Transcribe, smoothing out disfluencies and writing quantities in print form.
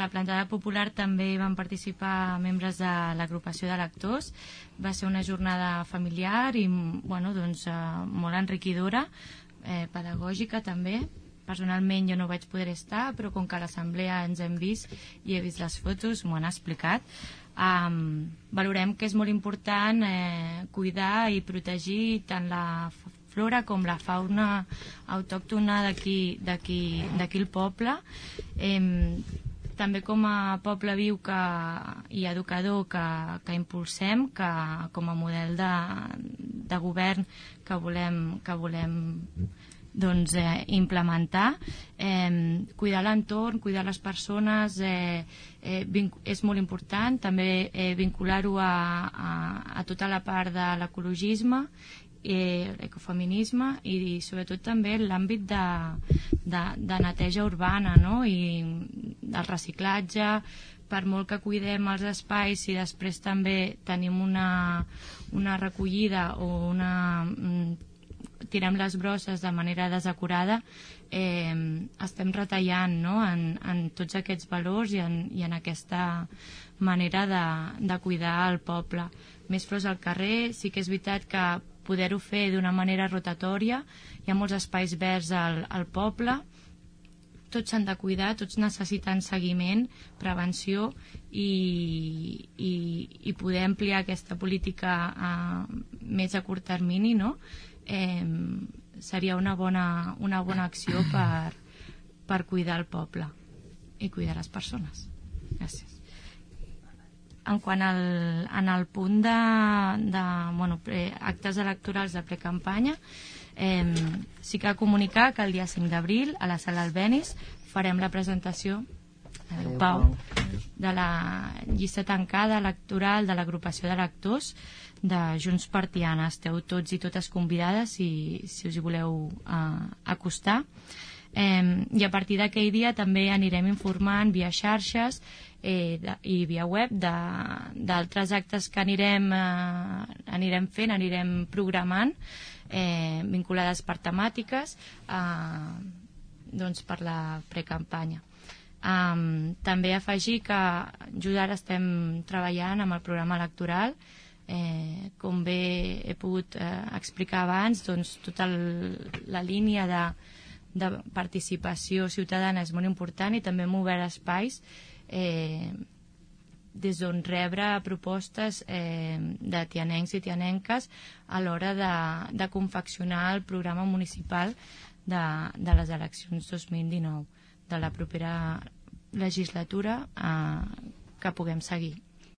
la plantada popular també van participar membres de l'agrupació de lectors. Va ser una jornada familiar i bueno, doncs, molt enriquidora, pedagògica també. Personalment jo no vaig poder estar, però com que a l'assemblea ens hem vist i he vist les fotos, m'ho han explicat. Valorem que és molt important cuidar i protegir tant la flora com la fauna autòctona d'aquí el poble. També com a poble viu i educador que impulsem, que com a model de govern que volem doncs, implementar, cuidar l'entorn, cuidar les persones, és molt important, també vincular-ho a tota la part de l'ecologisme, l'ecofeminisme i sobretot també l'àmbit de neteja urbana, no? I del reciclatge. Per molt que cuidem els espais, si després també tenim una recollida o tirem les brosses de manera desacurada, estem retallant, no? en tots aquests valors i en aquesta manera de cuidar el poble. Més flors al carrer, sí que és veritat que poder-ho fer d'una manera rotatòria, hi ha molts espais verds al poble, tots s'han de cuidar, tots necessiten seguiment, prevenció i poder ampliar aquesta política més a curt termini, no? Seria una bona acció per cuidar el poble i cuidar les persones. Gràcies. En quant al punt de actes electorals de precampanya, sí que comunicar que el dia 5 d'abril a la sala Albéniz farem la presentació de la llista tancada electoral de l'agrupació de lectors de Junts per Tiana. Esteu tots i totes convidades si us hi voleu acostar. I a partir d'aquell dia també anirem informant via xarxes i via web d'altres actes que anirem fent, anirem programant, vinculades per temàtiques, doncs per la precampanya. També afegir que just ara estem treballant amb el programa electoral. Com bé he pogut explicar abans, doncs tota la línia de participació ciutadana és molt important i també hem obert espais des d'on rebre propostes de tianencs i tianenques a l'hora de confeccionar el programa municipal de les eleccions 2019, de la propera legislatura que puguem seguir.